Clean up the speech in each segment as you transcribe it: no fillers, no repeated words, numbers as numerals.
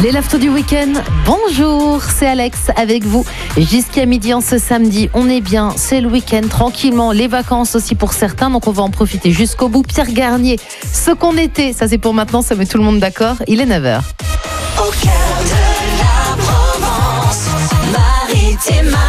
Les laftos du week-end, bonjour, c'est Alex avec vous. Jusqu'à midi en ce samedi, on est bien, c'est le week-end, tranquillement, les vacances aussi pour certains, donc on va en profiter jusqu'au bout. Pierre Garnier, ce qu'on était, ça c'est pour maintenant, ça met tout le monde d'accord, il est 9h. Au cœur de la Provence, Maritima.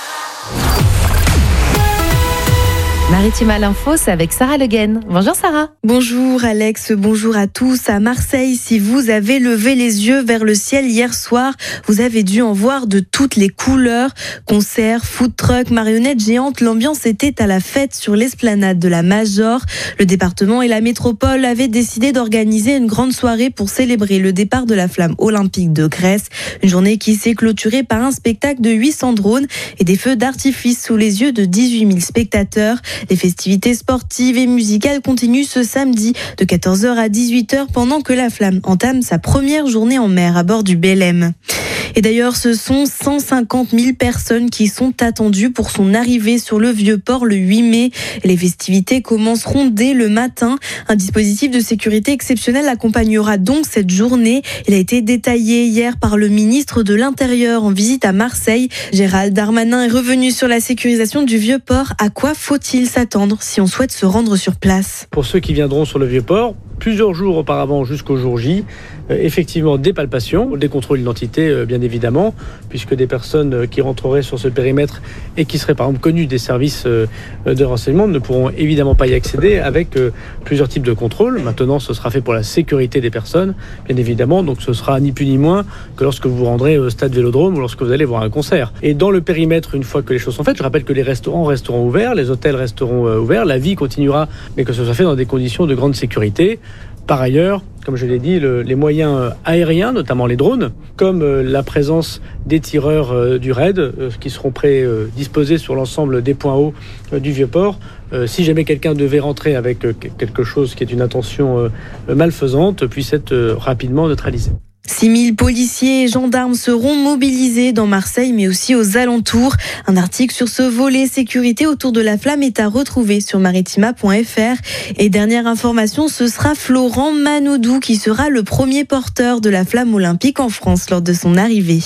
Maritima l'info, c'est avec Sarah Le Guen. Bonjour Sarah. Bonjour Alex, bonjour à tous. À Marseille, si vous avez levé les yeux vers le ciel hier soir, vous avez dû en voir de toutes les couleurs. Concerts, food truck, marionnettes géantes, l'ambiance était à la fête sur l'esplanade de la Major. Le département et la métropole avaient décidé d'organiser une grande soirée pour célébrer le départ de la flamme olympique de Grèce. Une journée qui s'est clôturée par un spectacle de 800 drones et des feux d'artifice sous les yeux de 18 000 spectateurs. Les festivités sportives et musicales continuent ce samedi de 14h à 18h pendant que la flamme entame sa première journée en mer à bord du Belém. Et d'ailleurs, ce sont 150 000 personnes qui sont attendues pour son arrivée sur le Vieux-Port le 8 mai. Les festivités commenceront dès le matin. Un dispositif de sécurité exceptionnel accompagnera donc cette journée. Il a été détaillé hier par le ministre de l'Intérieur en visite à Marseille. Gérald Darmanin est revenu sur la sécurisation du Vieux-Port. À quoi faut-il s'attendre si on souhaite se rendre sur place ? Pour ceux qui viendront sur le Vieux-Port, plusieurs jours auparavant jusqu'au jour J, effectivement des palpations, des contrôles d'identité bien évidemment, puisque des personnes qui rentreraient sur ce périmètre et qui seraient par exemple connues des services de renseignement ne pourront évidemment pas y accéder avec plusieurs types de contrôles. Maintenant, ce sera fait pour la sécurité des personnes, bien évidemment, donc ce sera ni plus ni moins que lorsque vous vous rendrez au stade Vélodrome ou lorsque vous allez voir un concert. Et dans le périmètre, une fois que les choses sont faites, je rappelle que les restaurants resteront ouverts, les hôtels resteront ouverts, la vie continuera, mais que ce soit fait dans des conditions de grande sécurité. Par ailleurs, comme je l'ai dit, les moyens aériens, notamment les drones, comme la présence des tireurs du RAID, qui seront disposés sur l'ensemble des points hauts du Vieux-Port. Si jamais quelqu'un devait rentrer avec quelque chose qui est une intention malfaisante, puisse être rapidement neutralisé. 6 000 policiers et gendarmes seront mobilisés dans Marseille, mais aussi aux alentours. Un article sur ce volet sécurité autour de la flamme est à retrouver sur maritima.fr. Et dernière information, ce sera Florent Manodou qui sera le premier porteur de la flamme olympique en France lors de son arrivée.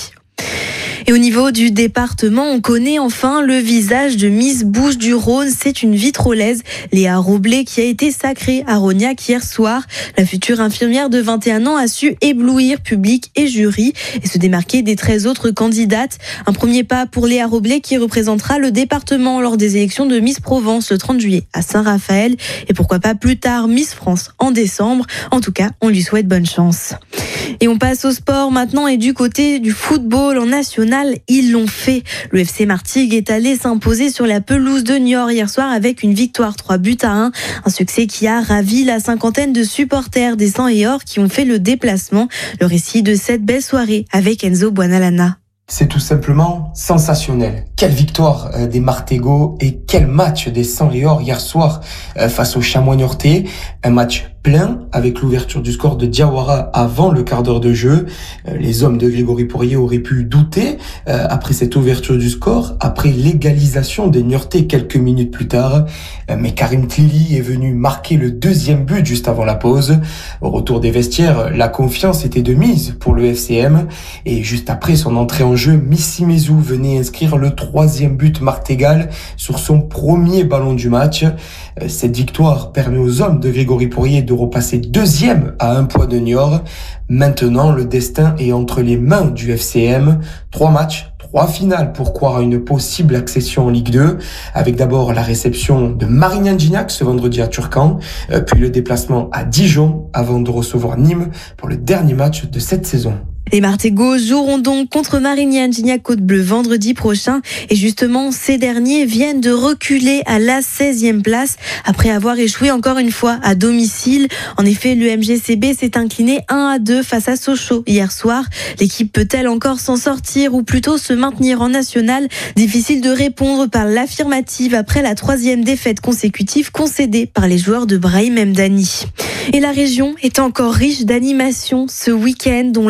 Et au niveau du département, on connaît enfin le visage de Miss Bouches-du-Rhône. C'est une vitrolaise, Léa Roblet, qui a été sacrée à Rognac hier soir. La future infirmière de 21 ans a su éblouir public et jury et se démarquer des 13 autres candidates. Un premier pas pour Léa Roblet qui représentera le département lors des élections de Miss Provence le 30 juillet à Saint-Raphaël. Et pourquoi pas plus tard Miss France en décembre. En tout cas, on lui souhaite bonne chance. Et on passe au sport maintenant et du côté du football en national, ils l'ont fait. Le FC Martigues est allé s'imposer sur la pelouse de Niort hier soir avec une victoire 3-1. Un succès qui a ravi la cinquantaine de supporters des Sang et Or qui ont fait le déplacement. Le récit de cette belle soirée avec Enzo Buonalana. C'est tout simplement sensationnel. Quelle victoire des Martégots et quel match des Sang et Or hier soir face aux Chamois niortais. Un match plein avec l'ouverture du score de Diawara avant le quart d'heure de jeu. Les hommes de Grégory Poirier auraient pu douter après cette ouverture du score, après l'égalisation des Niortais quelques minutes plus tard. Mais Karim Tlili est venu marquer le deuxième but juste avant la pause. Au retour des vestiaires, la confiance était de mise pour le FCM. Et juste après son entrée en jeu, Missy Mezou venait inscrire le troisième but martégal sur son premier ballon du match. Cette victoire permet aux hommes de Grégory Poirier de repasser deuxième à 1 point de Niort. Maintenant, le destin est entre les mains du FCM. 3 matchs, 3 finales pour croire à une possible accession en Ligue 2, avec d'abord la réception de Marignan Gignac ce vendredi à Turcan, puis le déplacement à Dijon avant de recevoir Nîmes pour le dernier match de cette saison. Les Martégots joueront donc contre Marignan Gignac Côte Bleue vendredi prochain. Et justement, ces derniers viennent de reculer à la 16e place après avoir échoué encore une fois à domicile. En effet, le MGCB s'est incliné 1-2 face à Sochaux hier soir. L'équipe peut-elle encore s'en sortir ou plutôt se maintenir en national ? Difficile de répondre par l'affirmative après la 3e défaite consécutive concédée par les joueurs de Brahim Mdani. Et la région est encore riche d'animations ce week-end, dont la rapide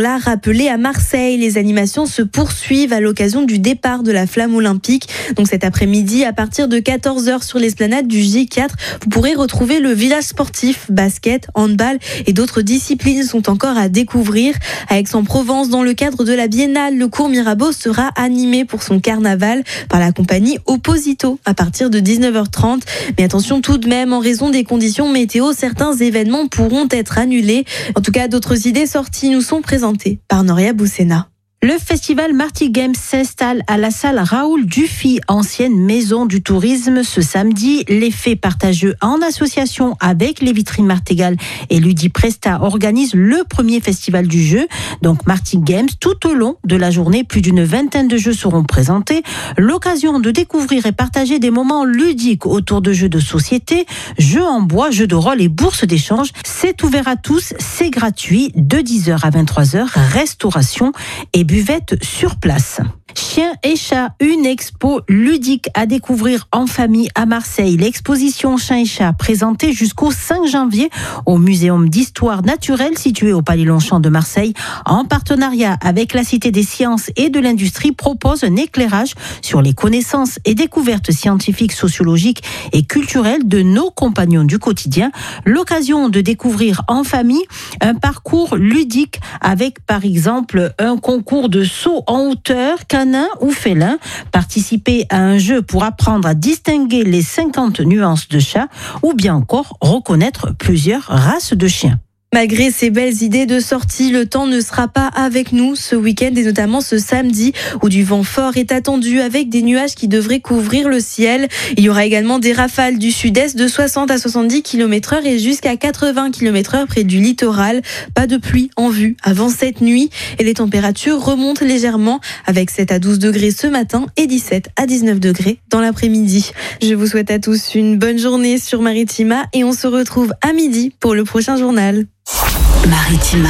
rappelé à Marseille. Les animations se poursuivent à l'occasion du départ de la flamme olympique. Donc cet après-midi, à partir de 14h sur l'esplanade du J4, vous pourrez retrouver le village sportif, basket, handball et d'autres disciplines sont encore à découvrir. À Aix-en-Provence, dans le cadre de la Biennale, le cours Mirabeau sera animé pour son carnaval par la compagnie Opposito à partir de 19h30. Mais attention tout de même, en raison des conditions météo, certains événements pourront être annulés. En tout cas, d'autres idées sorties nous sont présentées par Noria Boussena. Le festival Marty Games s'installe à la salle Raoul Dufy, ancienne maison du tourisme, ce samedi. L'effet partageux en association avec les vitrines Martégal et Ludipresta organise le premier festival du jeu. Donc Marty Games, tout au long de la journée, plus d'une vingtaine de jeux seront présentés. L'occasion de découvrir et partager des moments ludiques autour de jeux de société, jeux en bois, jeux de rôle et bourses d'échange. C'est ouvert à tous, c'est gratuit, de 10h à 23h, restauration et buvette sur place. Chiens et chats, une expo ludique à découvrir en famille à Marseille. L'exposition Chiens et chats présentée jusqu'au 5 janvier au Muséum d'Histoire Naturelle situé au Palais Longchamp de Marseille, en partenariat avec la Cité des Sciences et de l'Industrie, propose un éclairage sur les connaissances et découvertes scientifiques, sociologiques et culturelles de nos compagnons du quotidien. L'occasion de découvrir en famille un parcours ludique avec par exemple un concours de saut en hauteur, canin ou félin. Participer à un jeu pour apprendre à distinguer les 50 nuances de chat ou bien encore reconnaître plusieurs races de chiens. Malgré ces belles idées de sortie, le temps ne sera pas avec nous ce week-end et notamment ce samedi où du vent fort est attendu avec des nuages qui devraient couvrir le ciel. Il y aura également des rafales du sud-est de 60 à 70 km/h et jusqu'à 80 km/h près du littoral. Pas de pluie en vue avant cette nuit et les températures remontent légèrement avec 7 à 12 degrés ce matin et 17 à 19 degrés dans l'après-midi. Je vous souhaite à tous une bonne journée sur Maritima et on se retrouve à midi pour le prochain journal. Maritima.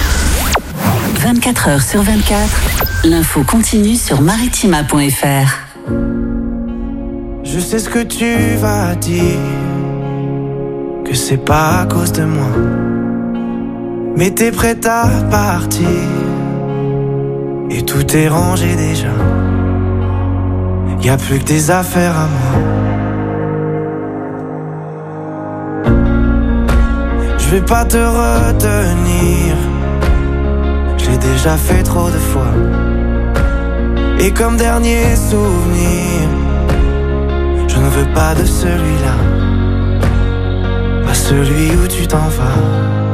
24h sur 24, l'info continue sur maritima.fr. Je sais ce que tu vas dire, que c'est pas à cause de moi, mais t'es prête à partir, et tout est rangé déjà. Y a plus que des affaires à moi. Je vais pas te retenir, je l'ai déjà fait trop de fois. Et comme dernier souvenir, je ne veux pas de celui-là, pas celui où tu t'en vas.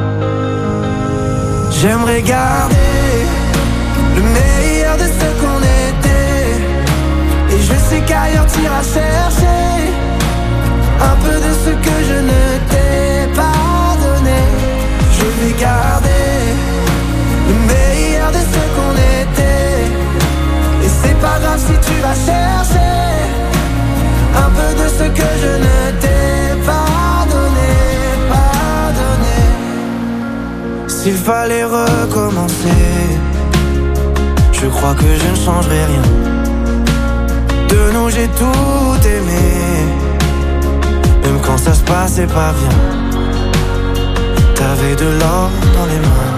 J'aimerais garder le meilleur de ce qu'on était, et je sais qu'ailleurs t'iras chercher un peu de ce que je ne t'ai pas. Je vais garder le meilleur de ce qu'on était, et c'est pas grave si tu vas chercher un peu de ce que je ne t'ai pas donné. S'il fallait recommencer, je crois que je ne changerai rien. De nous j'ai tout aimé, même quand ça se passait pas bien. T'avais de l'or dans les mains.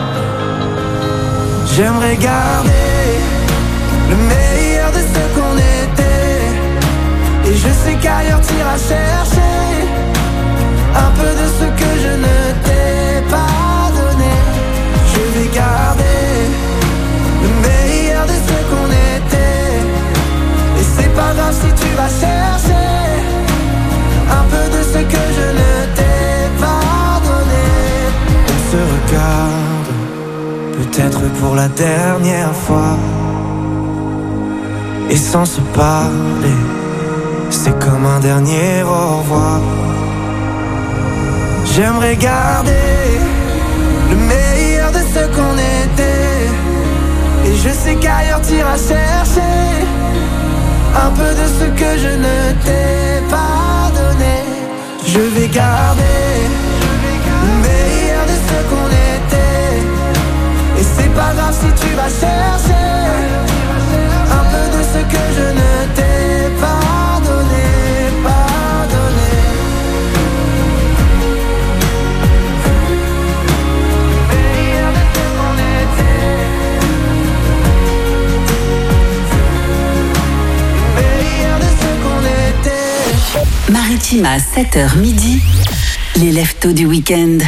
J'aimerais garder le meilleur de ce qu'on était, et je sais qu'ailleurs t'iras chercher un peu de ce que je ne t'ai pas donné. Je vais garder le meilleur de ce qu'on était, et c'est pas grave si tu vas chercher un peu de ce que je ne t'ai pas donné. On se regarde, peut-être pour la dernière fois, et sans se parler, c'est comme un dernier au revoir. J'aimerais garder le meilleur de ce qu'on était, et je sais qu'ailleurs t'iras chercher un peu de ce que je ne t'ai pas donné. Je vais garder le meilleur de ce qu'on était, et c'est pas grave si tu vas chercher un peu de ce que je ne t'ai pas donné, Le meilleur de ce qu'on était, Maritima à 7h midi, les leftos du week-end.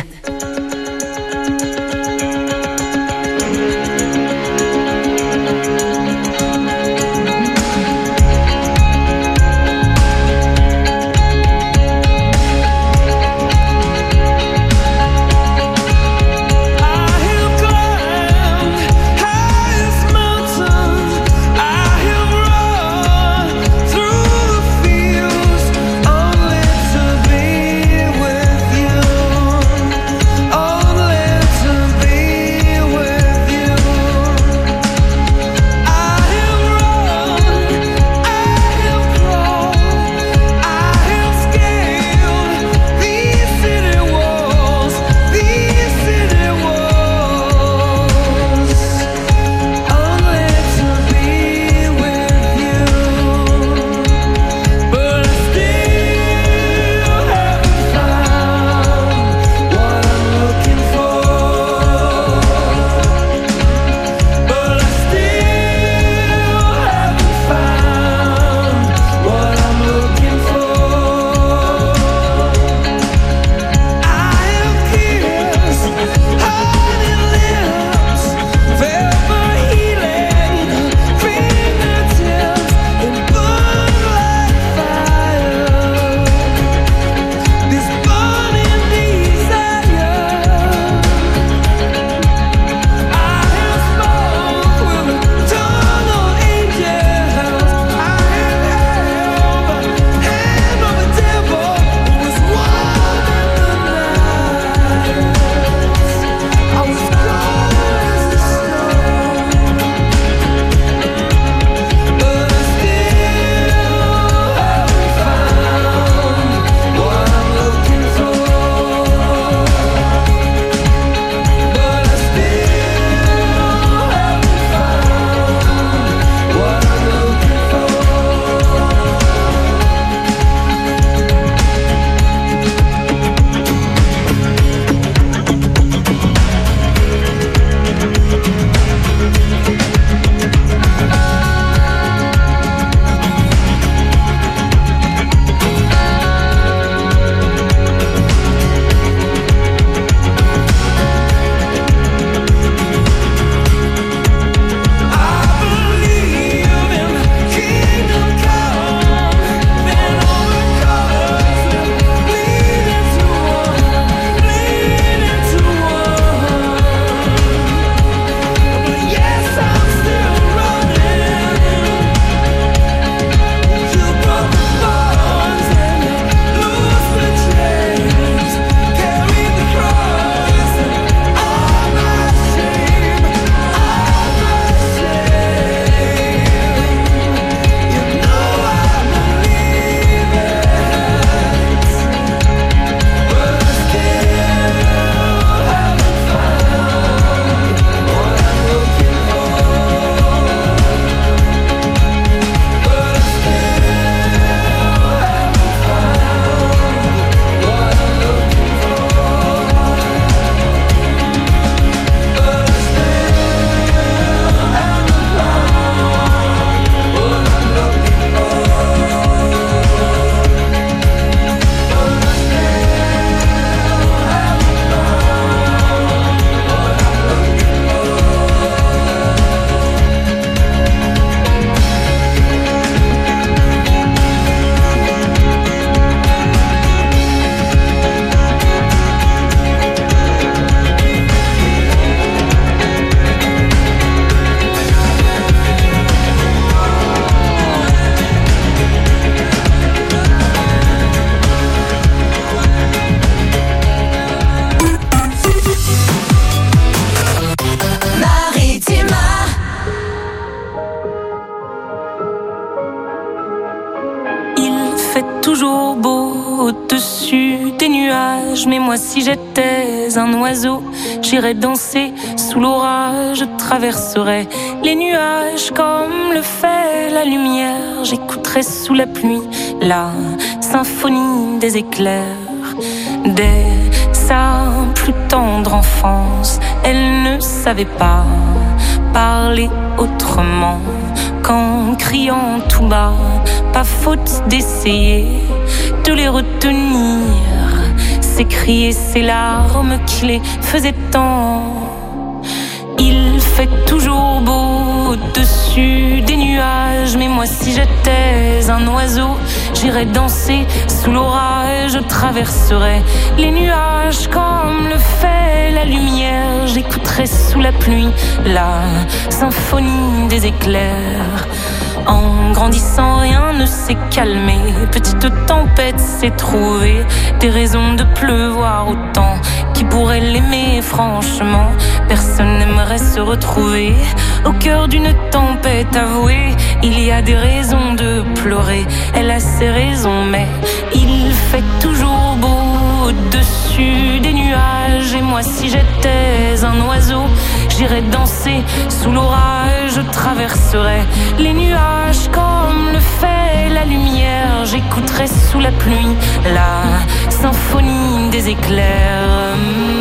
toujours beau au-dessus des nuages. Mais moi si j'étais un oiseau, j'irais danser sous l'orage. Je traverserais les nuages comme le fait la lumière. J'écouterais sous la pluie la symphonie des éclairs. Dès sa plus tendre enfance, elle ne savait pas parler autrement qu'en criant tout bas. Pas faute d'essayer de les retenir. Ces cris et ces larmes qui les faisaient tant. Il fait toujours beau au-dessus des nuages, mais moi si j'étais un oiseau, j'irais danser sous l'orage, je traverserais les nuages comme le fait la lumière, j'écouterais sous la pluie la symphonie des éclairs. En grandissant, rien ne s'est calmé. Petite tempête s'est trouvée des raisons de pleuvoir autant. Qui pourrait l'aimer, franchement? Personne n'aimerait se retrouver au cœur d'une tempête avouée. Il y a des raisons de pleurer, elle a ses raisons, mais il fait toujours beau au-dessus des nuages. Et moi, si j'étais un oiseau, j'irais danser sous l'orage, je traverserais les nuages comme le fait la lumière. J'écouterais sous la pluie la symphonie des éclairs.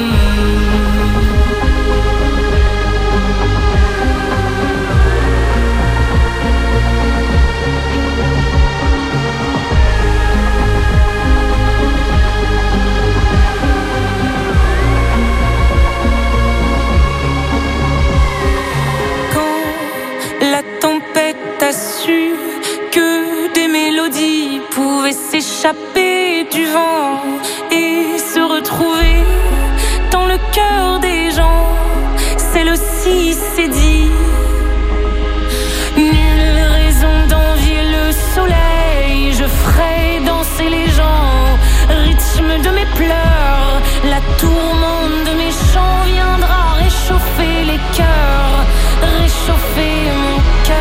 T'as su que des mélodies pouvaient s'échapper du vent et se retrouver dans le cœur des gens. Celle-ci s'est dit, nulle raison d'envier le soleil. Je ferai danser les gens, rythme de mes pleurs. La tourmente de mes chants viendra réchauffer les cœurs, réchauffer mon cœur.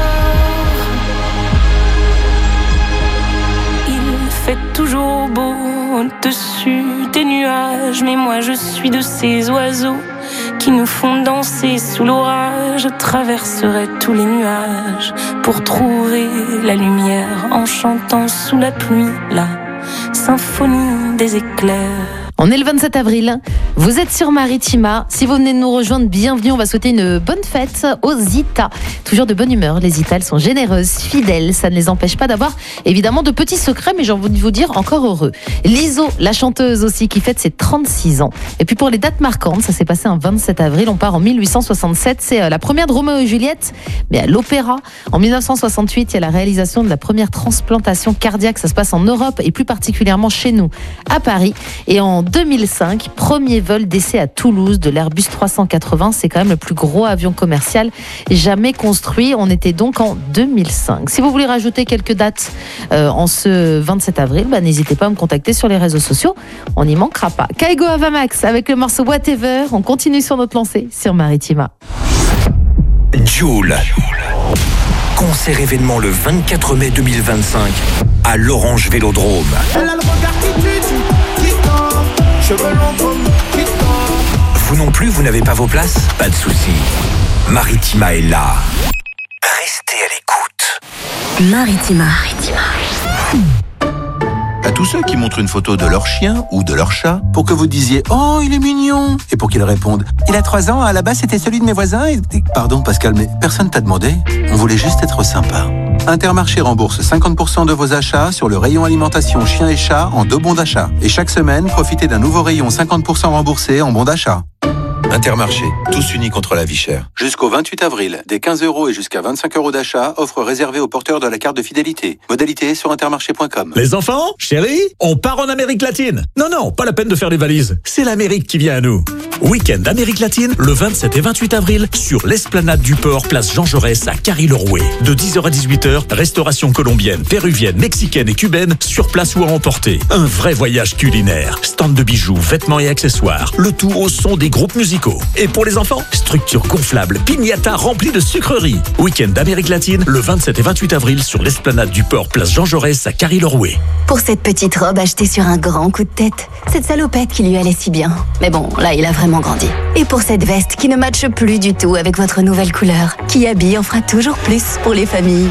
Fait toujours beau au-dessus des nuages, mais moi je suis de ces oiseaux qui nous font danser sous l'orage. Je traverserai tous les nuages pour trouver la lumière en chantant sous la pluie la symphonie des éclairs. On est le 27 avril, vous êtes sur Maritima. Si vous venez de nous rejoindre, bienvenue. On va souhaiter une bonne fête aux Zita. Toujours de bonne humeur, les Zita, elles sont généreuses, fidèles. Ça ne les empêche pas d'avoir évidemment de petits secrets, mais j'ai envie de vous dire encore heureux. Liso, la chanteuse aussi, qui fête ses 36 ans. Et puis pour les dates marquantes, ça s'est passé un 27 avril, on part en 1867. C'est la première de Roméo et Juliette, mais à l'opéra. En 1968, il y a la réalisation de la première transplantation cardiaque. Ça se passe en Europe et plus particulièrement chez nous, à Paris. Et en 2005, premier vol d'essai à Toulouse de l'Airbus 380. C'est quand même le plus gros avion commercial jamais construit. On était donc en 2005. Si vous voulez rajouter quelques dates en ce 27 avril, n'hésitez pas à me contacter sur les réseaux sociaux. On n'y manquera pas. Kaigo Avamax avec le morceau Whatever. On continue sur notre lancée sur Maritima. Joule. Concert événement le 24 mai 2025 à l'Orange Vélodrome. Vous non plus, vous n'avez pas vos places? Pas de souci. Maritima est là. Restez à l'écoute. Maritima. À tous ceux qui montrent une photo de leur chien ou de leur chat pour que vous disiez « Oh, il est mignon !» et pour qu'ils répondent « Il a 3 ans, à la base c'était celui de mes voisins et... » Pardon Pascal, mais personne t'a demandé. On voulait juste être sympa. Intermarché rembourse 50% de vos achats sur le rayon alimentation chien et chat en 2 bons d'achat. Et chaque semaine, profitez d'un nouveau rayon 50% remboursé en bons d'achat. Intermarché, tous unis contre la vie chère. Jusqu'au 28 avril, des 15 € et jusqu'à 25 € d'achat, offre réservée aux porteurs de la carte de fidélité. Modalité sur intermarché.com. Les enfants, chérie, on part en Amérique latine. Non, pas la peine de faire les valises. C'est l'Amérique qui vient à nous. Week-end Amérique latine, le 27 et 28 avril, sur l'esplanade du port, place Jean Jaurès à Carry-le-Rouet. De 10h à 18h, restauration colombienne, péruvienne, mexicaine et cubaine, sur place ou à emporter. Un vrai voyage culinaire. Stand de bijoux, vêtements et accessoires. Le tout au son des groupes musicaux. Et pour les enfants, structure gonflable, piñata remplie de sucreries. Week-end d'Amérique latine, le 27 et 28 avril sur l'esplanade du port, place Jean Jaurès à Carry-le-Rouet. Pour cette petite robe achetée sur un grand coup de tête, cette salopette qui lui allait si bien. Mais bon, là, il a vraiment grandi. Et pour cette veste qui ne matche plus du tout avec votre nouvelle couleur, qui habille en fera toujours plus pour les familles.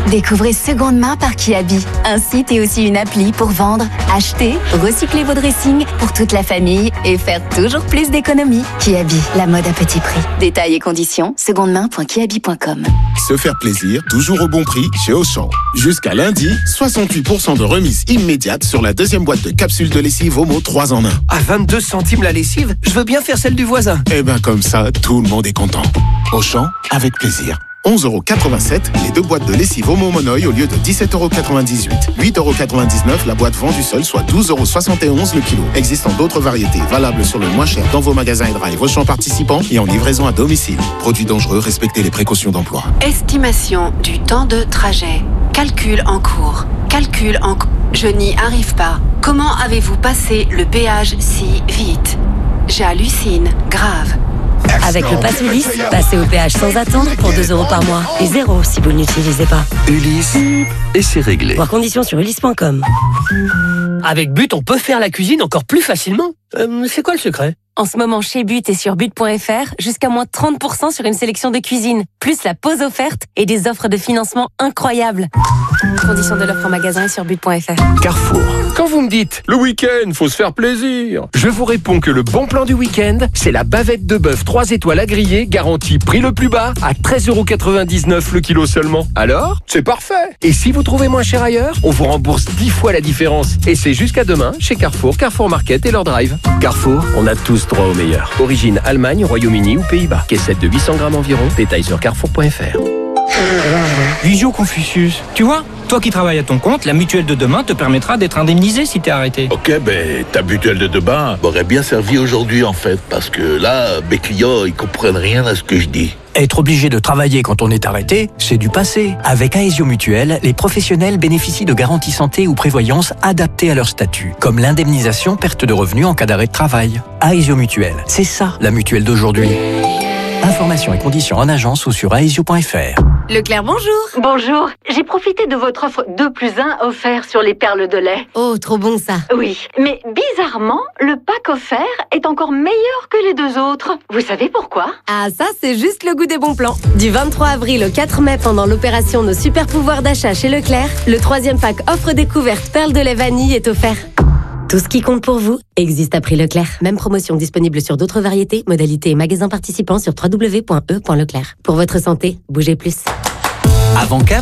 Découvrez Seconde Main par Kiabi, un site et aussi une appli pour vendre, acheter, recycler vos dressings pour toute la famille et faire toujours plus d'économies. Kiabi, la mode à petit prix. Détails et conditions, secondemain.kiabi.com. Se faire plaisir, toujours au bon prix chez Auchan. Jusqu'à lundi, 68% de remise immédiate sur la deuxième boîte de capsules de lessive Omo 3 en 1. À 22 centimes la lessive, je veux bien faire celle du voisin. Eh ben comme ça, tout le monde est content. Auchan, avec plaisir. 11,87 € les deux boîtes de lessive Omo Monoï au lieu de 17,98 €. 8,99 € la boîte vendue seule, soit 12,71 € le kilo. Existant d'autres variétés, valables sur le moins cher dans vos magasins et drive Auchan participants et en livraison à domicile. Produits dangereux, respectez les précautions d'emploi. Estimation du temps de trajet. Calcul en cours. Calcul en cours. Je n'y arrive pas. Comment avez-vous passé le péage si vite? J'hallucine. Grave. Avec le Pass Ulysse, passez au péage sans attendre pour 2 € par mois. Et 0 si vous ne l'utilisez pas. Ulysse, et c'est réglé. Voir conditions sur ulysse.com. Avec But, on peut faire la cuisine encore plus facilement. C'est quoi le secret? En ce moment, chez But et sur but.fr, jusqu'à moins 30% sur une sélection de cuisine, plus la pause offerte et des offres de financement incroyables. Conditions de l'offre en magasin et sur but.fr. Carrefour. Quand vous me dites, le week-end, faut se faire plaisir, je vous réponds que le bon plan du week-end, c'est la bavette de bœuf 3 étoiles à griller, garantie prix le plus bas, à 13,99 € le kilo seulement. Alors, c'est parfait. Et si vous trouvez moins cher ailleurs, on vous rembourse 10 fois la différence. Et c'est jusqu'à demain, chez Carrefour, Carrefour Market et leur drive. Carrefour, on a tous droit au meilleur. Origine Allemagne, Royaume-Uni ou Pays-Bas. Caissette de 800 grammes environ. Détails sur carrefour.fr. Visio Confucius. Tu vois, toi qui travailles à ton compte, la mutuelle de demain te permettra d'être indemnisé si t'es arrêté. Ok, ben ta mutuelle de demain m'aurait bien servi aujourd'hui en fait, parce que là, mes clients, ils comprennent rien à ce que je dis. Être obligé de travailler quand on est arrêté, c'est du passé. Avec Aesio Mutuelle, les professionnels bénéficient de garanties santé ou prévoyance adaptées à leur statut, comme l'indemnisation perte de revenus en cas d'arrêt de travail. Aesio Mutuelle, c'est ça la mutuelle d'aujourd'hui. Informations et conditions en agence ou sur aesio.fr. Leclerc, bonjour. Bonjour. J'ai profité de votre offre 2+1 offert sur les perles de lait. Oh, trop bon ça. Oui, mais bizarrement, le pack offert est encore meilleur que les deux autres. Vous savez pourquoi? Ah, ça, c'est juste le goût des bons plans. Du 23 avril au 4 mai, pendant l'opération Nos super pouvoirs d'achat chez Leclerc, le 3e pack offre découverte perles de lait vanille est offert. Tout ce qui compte pour vous existe à prix Leclerc. Même promotion disponible sur d'autres variétés, modalités et magasins participants sur www.e.leclerc. Pour votre santé, bougez plus. Avancap.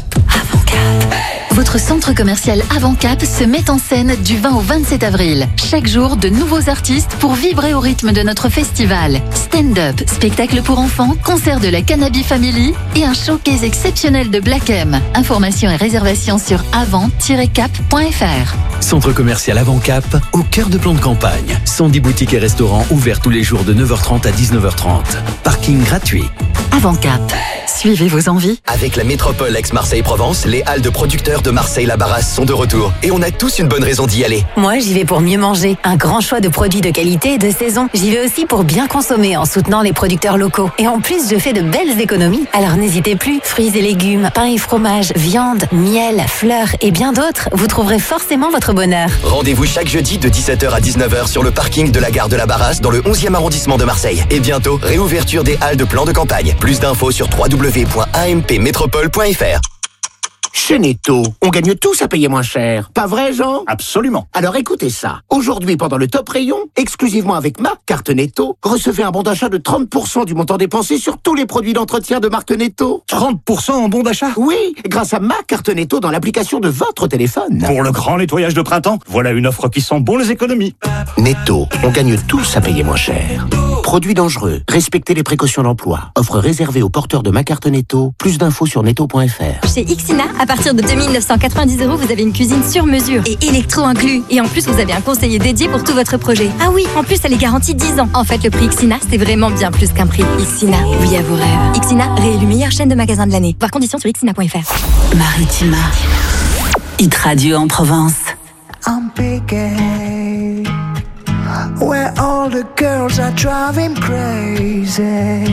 Votre centre commercial Avancap se met en scène du 20 au 27 avril. Chaque jour, de nouveaux artistes pour vibrer au rythme de notre festival. Stand-up, spectacle pour enfants, concert de la Cannabis Family et un showcase exceptionnel de Black M. Informations et réservations sur avant-cap.fr. Centre commercial Avancap, au cœur de plan de campagne. 110 boutiques et restaurants ouverts tous les jours de 9h30 à 19h30. Parking gratuit. Avancap. Suivez vos envies. Avec la métropole Aix-Marseille-Provence, les halles de producteurs de Marseille-la-Barrasse sont de retour. Et on a tous une bonne raison d'y aller. Moi, j'y vais pour mieux manger. Un grand choix de produits de qualité et de saison. J'y vais aussi pour bien consommer en soutenant les producteurs locaux. Et en plus, je fais de belles économies. Alors n'hésitez plus. Fruits et légumes, pain et fromage, viande, miel, fleurs et bien d'autres. Vous trouverez forcément votre bonheur. Rendez-vous chaque jeudi de 17h à 19h sur le parking de la gare de la Barrasse dans le 11e arrondissement de Marseille. Et bientôt, réouverture des halles de plan de campagne. Plus d'infos sur www.ampmétropole.fr. Chez Netto, on gagne tous à payer moins cher. Pas vrai, Jean? Absolument. Alors écoutez ça. Aujourd'hui, pendant le top rayon, exclusivement avec ma carte Netto, recevez un bon d'achat de 30% du montant dépensé sur tous les produits d'entretien de marque Netto. 30% en bon d'achat? Oui, grâce à ma carte Netto dans l'application de votre téléphone. Pour le grand nettoyage de printemps, voilà une offre qui sent bon les économies. Netto, on gagne tous à payer moins cher. Produits dangereux, respectez les précautions d'emploi. Offre réservée aux porteurs de ma carte Netto. Plus d'infos sur netto.fr. Chez Ixina, à partir de 2990 €, vous avez une cuisine sur mesure et électro inclus. Et en plus, vous avez un conseiller dédié pour tout votre projet. Ah oui, en plus, elle est garantie 10 ans. En fait, le prix Ixina, c'est vraiment bien plus qu'un prix. Ixina, oui à vos rêves. Ixina, réélu meilleure chaîne de magasins de l'année. Voir conditions sur ixina.fr. Maritima. Hit Radio en Provence. I'm picking where all the girls are driving crazy.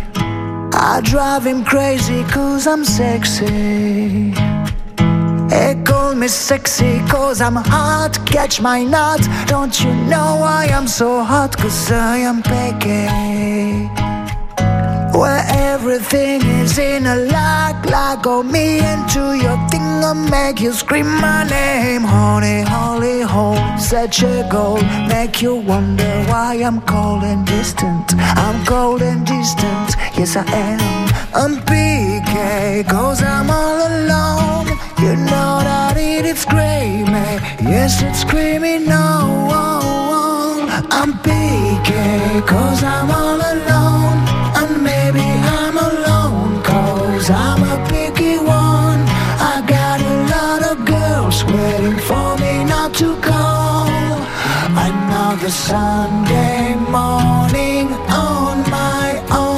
I drive him crazy 'cause I'm sexy. They call me sexy 'cause I'm hot. Catch my nut. Don't you know I am so hot? 'Cause I am picky where every everything is in a lock. Go me into your thing and make you scream my name. Honey, holy hole, set your goal. Make you wonder why I'm cold and distant. I'm cold and distant, yes I am. I'm PK, cause I'm all alone. You know that it's screaming, yes it's screaming no. I'm PK, cause I'm all alone. And maybe I'm alone, cause I'm a picky one. I got a lot of girls waiting for me not to call. Another Sunday morning on my own.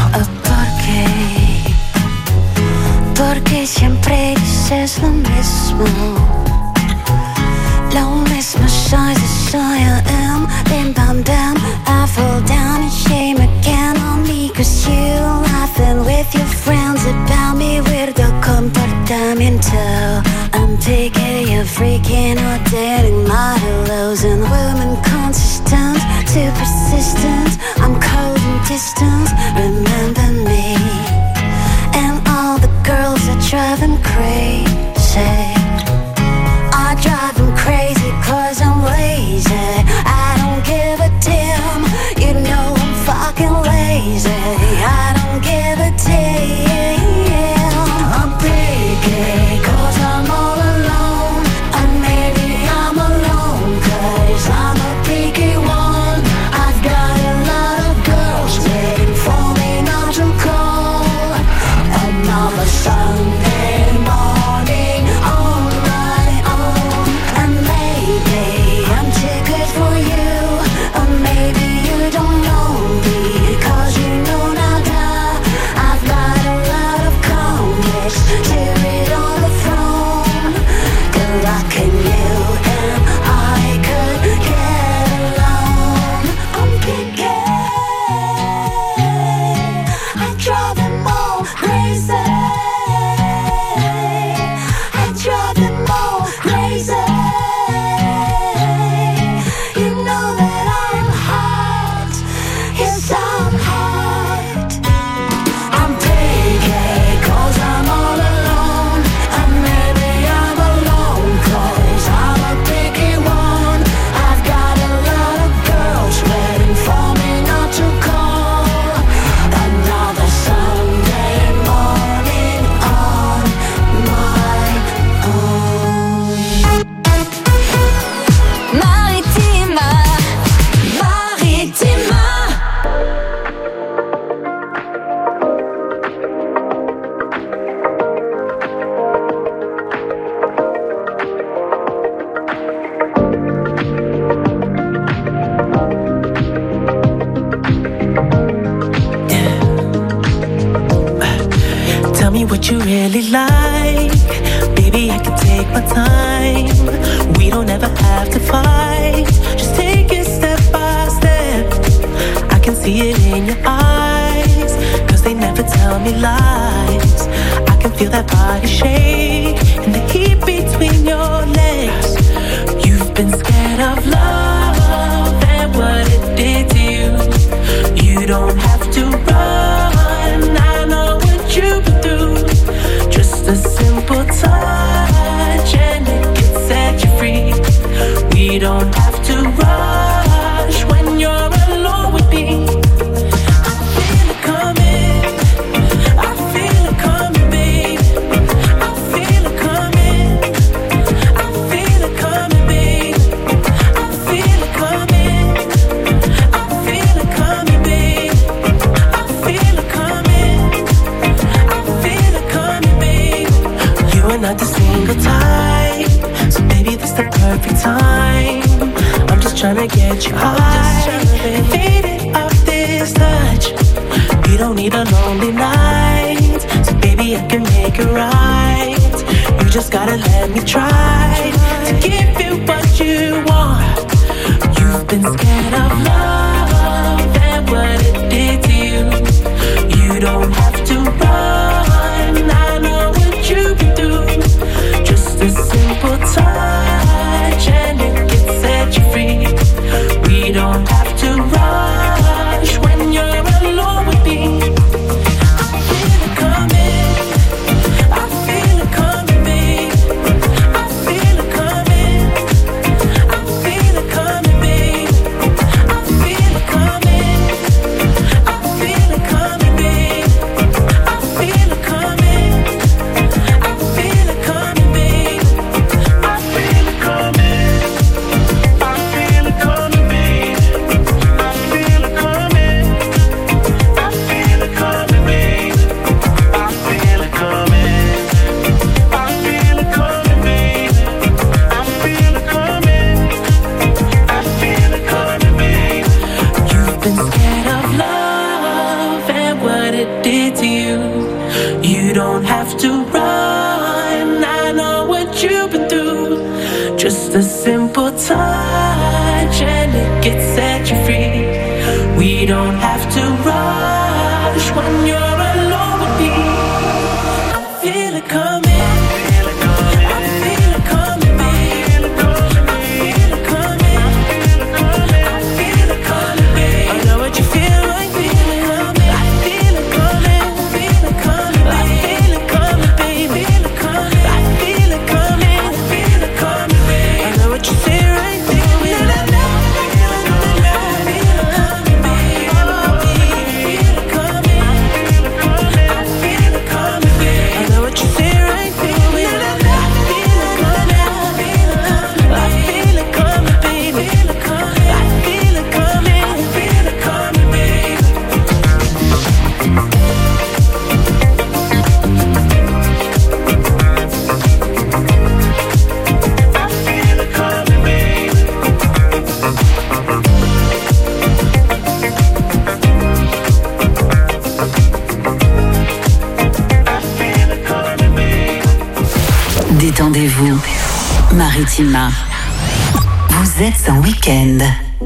Porque siempre dices lo mismo. Lo mismo soy, I am. Bim bam bam, I fall down and shame again on me. Cause you laughing with your friends about me. Weirdo comportamiento. I'm taking you freaking or dating my lows. And women consistent, too persistent. I'm cold and distant, remember me. And all the girls that drive them crazy. I drive them crazy cause I'm lazy. I don't give a damn, you know I'm fucking lazy. I don't give a damn. I'm picky cause I'm all alone. And maybe I'm alone cause I'm a picky one. I've got a lot of girls waiting for me not to call. Another Sunday morning on my own. And maybe I'm too good for you. Or maybe you don't know me, cause you know nada. I've got a lot of comics to read on the phone. Good luck in you and I could get along. I'm picky, I drive them all crazy. I drive them all crazy. You know that I'm hot, yes I'm hot. I'm picky cause I'm all alone. And maybe I'm alone cause I'm a picky one. I've got a lot of girls waiting for me not to call. Another Sunday morning on my own. Maritima, Maritima. Tell me what you really like. Baby, I can take my time. We don't ever have to fight. Just take it step by step. I can see it in your eyes, cause they never tell me lies. I can feel that body shake and the heat between your legs. You've been scared of love and what it did to you. You don't have to run, I know what you've been through. Just a simple touch and it can set you free. We don't have to rush when you're alone with me. I feel it coming, I feel it coming, babe. I feel it coming, I feel it coming, babe. I feel it coming, I feel it coming, babe. I feel it coming, I feel it coming, babe. You are not the single type, so baby this the perfect time. I'm just trying to get you high and faded off this touch. You don't need a lonely night, so baby I can make it right. You just gotta let me try to give you what you want. You've been scared of love and what it did to you. You don't have to run, I know what you've been through. Just a simple touch and it can set you free. We don't have to rush when you're alone with me. I to you. You don't have to run, I know what you've been through. Just a simple touch and it gets set you free. We don't have to rush when you're alone with me. I feel it coming. Détendez-vous. Maritima. Vous êtes en week-end.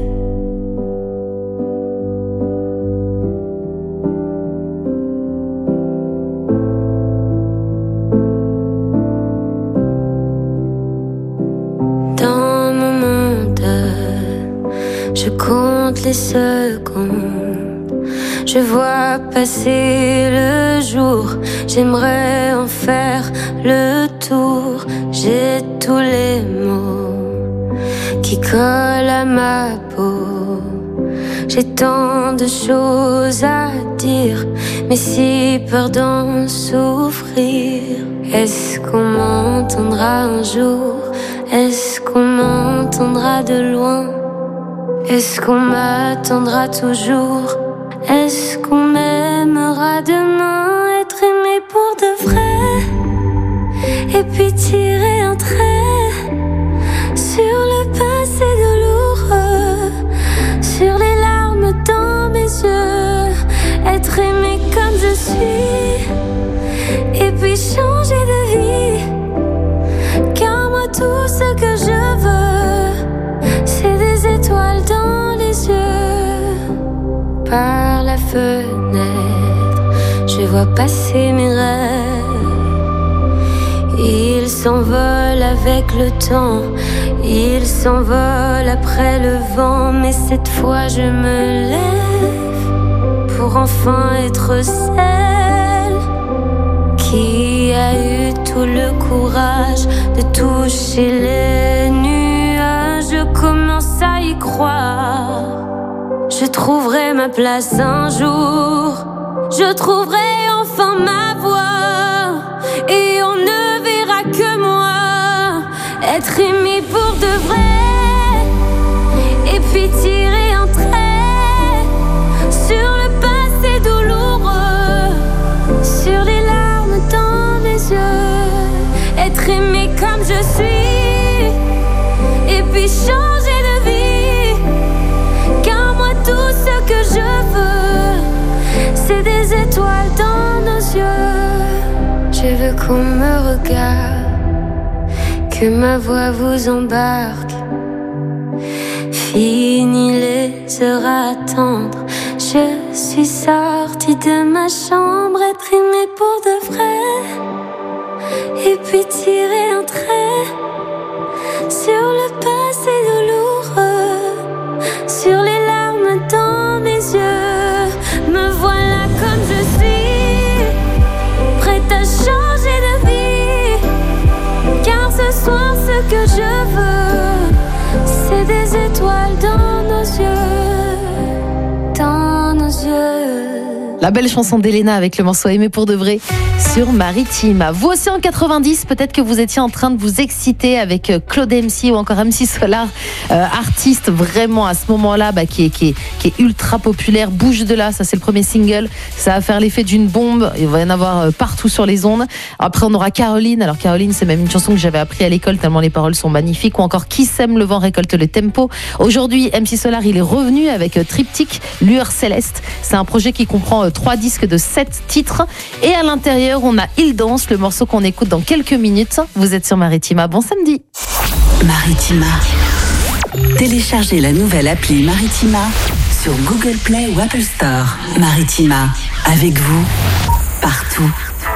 Dans mon monde, je compte les secondes. Je vois passer le jour. J'aimerais en faire le tour. J'ai tous les mots qui collent à ma peau. J'ai tant de choses à dire, mais si peur d'en souffrir. Est-ce qu'on m'entendra un jour? Est-ce qu'on m'entendra de loin? Est-ce qu'on m'attendra toujours? Est-ce qu'on m'aimera demain? Être aimé pour de vrai, et puis tirer un trait sur le passé douloureux, sur les larmes dans mes yeux. Être aimé comme je suis, et puis changer de vie. Car moi tout ce que je veux, c'est des étoiles dans les yeux. Par la fenêtre, je vois passer mes rêves. Ils s'envolent avec le temps, ils s'envolent après le vent. Mais cette fois je me lève pour enfin être celle qui a eu tout le courage de toucher les nuages. Je commence à y croire. Je trouverai ma place un jour. Je trouverai enfin ma voie. Et on ne verra que moi. Être aimé pour de vrai. Et puis tirer un trait sur le passé douloureux, sur les larmes dans mes yeux. Être aimé comme je suis, et puis changer de vie. Car moi tout ce que je veux, c'est des étoiles dans nos yeux. Je veux qu'on me regarde, que ma voix vous embarque. Fini les heures à attendre, je suis sortie de ma chambre. Être aimée pour de vrai, et puis tirer un trait sur le passé douloureux, sur les larmes dans mes yeux. Me voilà comme je suis, prête à changer de vie. Car ce soir ce que je veux, c'est des étoiles dans nos yeux, dans nos yeux. La belle chanson d'Elena avec le morceau Aimé pour de vrai sur Maritima. Vous aussi en 90, peut-être que vous étiez en train de vous exciter avec Claude MC ou encore MC Solar, artiste vraiment à ce moment-là qui est ultra populaire. Bouge de là, ça c'est le premier single. Ça va faire l'effet d'une bombe. Il va y en avoir partout sur les ondes. Après on aura Caroline. Alors Caroline, c'est même une chanson que j'avais appris à l'école tellement les paroles sont magnifiques. Ou encore Qui sème le vent récolte le tempo. Aujourd'hui, MC Solar, il est revenu avec Triptyque, Lueur Céleste. C'est un projet qui comprend 3 disques de 7 titres. Et à l'intérieur, on a Il danse, le morceau qu'on écoute dans quelques minutes. Vous êtes sur Maritima, bon samedi. Maritima. Téléchargez la nouvelle appli Maritima sur Google Play ou Apple Store. Maritima, avec vous, partout.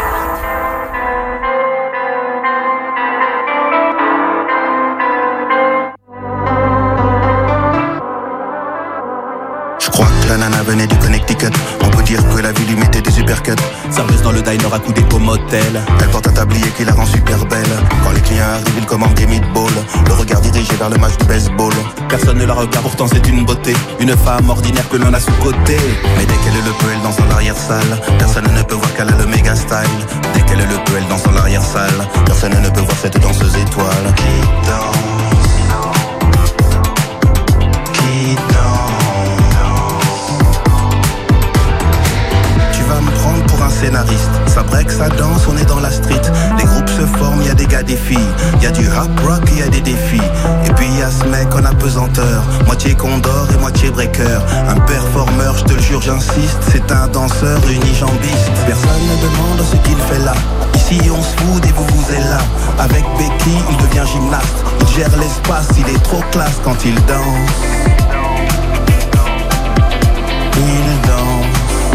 Je crois que la nana venait du Connecticut. On peut dire que la vie lui mettait des uppercuts. Serveuse dans le diner à coups au motel. Elle porte un tablier qui la rend super belle. Quand les clients arrivent, ils commandent des meatballs. Le regard dirigé vers le match de baseball. Personne ne la regarde, pourtant c'est une beauté. Une femme ordinaire que l'on a sous-côté. Mais dès qu'elle le peut, elle danse dans l'arrière-salle. Personne ne peut voir qu'elle a le méga style. Dès qu'elle le peut, elle danse dans l'arrière-salle. Personne ne peut voir cette danseuse étoile. Qui danse, qui danse. Scénariste, ça break, ça danse, on est dans la street. Les groupes se forment, y a des gars, des filles. Y a du rap rock et y a des défis. Et puis y a ce mec en apesanteur, moitié condor et moitié breaker. Un performeur, je te le jure, j'insiste. C'est un danseur unijambiste. Personne ne demande ce qu'il fait là. Ici on se fout et vous êtes là. Avec Becky, il devient gymnaste. Il gère l'espace, il est trop classe quand il danse. Il danse.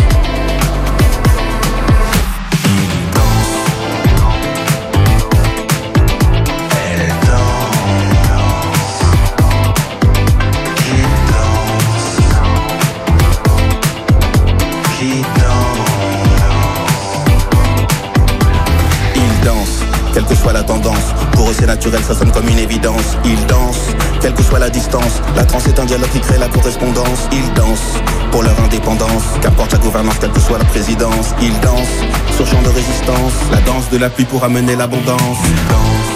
Quelle que soit la tendance, pour eux c'est naturel, ça sonne comme une évidence. Ils dansent, quelle que soit la distance. La trance est un dialogue qui crée la correspondance. Ils dansent pour leur indépendance, qu'importe la gouvernance, quelle que soit la présidence. Ils dansent sur champ de résistance. La danse de la pluie pour amener l'abondance. Ils dansent.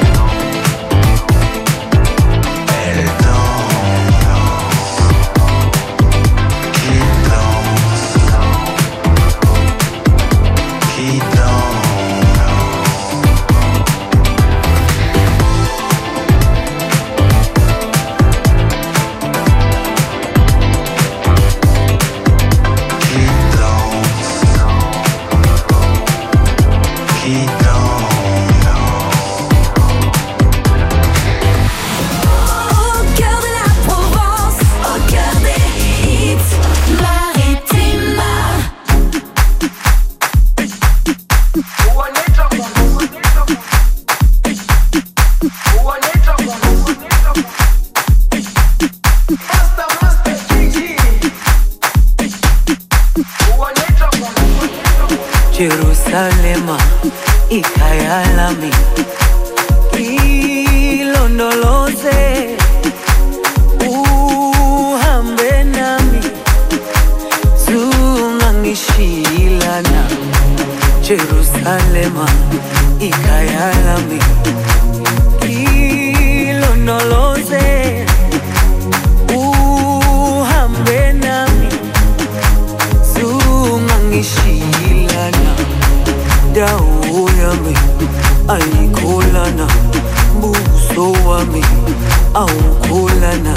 Jerusalema, ikhaya lami, ilondoloze, uhambe nami, zungangishilana. Jerusalema, ikhaya lami, ilondoloze, uhambe nami, zungangishilana. Dawo yami ayikholana, buso wami awukholana.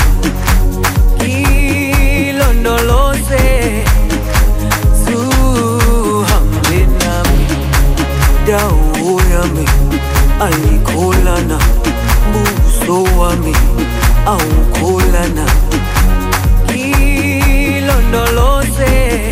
Ilondoloze, zuhambe nami. Dawo yami ayikholana, buso wami awukholana. Ilondoloze.